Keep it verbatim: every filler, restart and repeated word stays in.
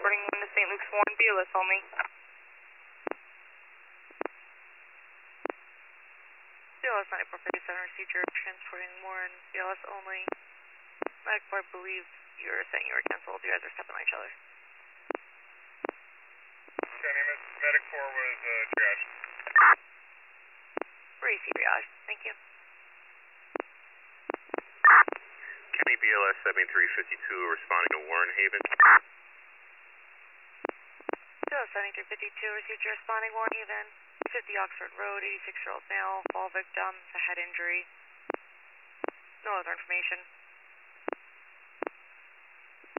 transporting one to Saint Luke's Warren, B L S only. B L S ninety-four fifty-seven, received your transporting Warren, B L S only. Medic four, I believe you were saying you were canceled. You guys are stepping on each other. Okay, Medic four was uh, triage. Receive triage, thank you. County B L S seventy-three fifty-two responding to Warren Haven. B L S seventy-three fifty-two, received your responding Warren Haven. fifty Oxford Road, eighty-six year old male, fall victim, a head injury. No other information.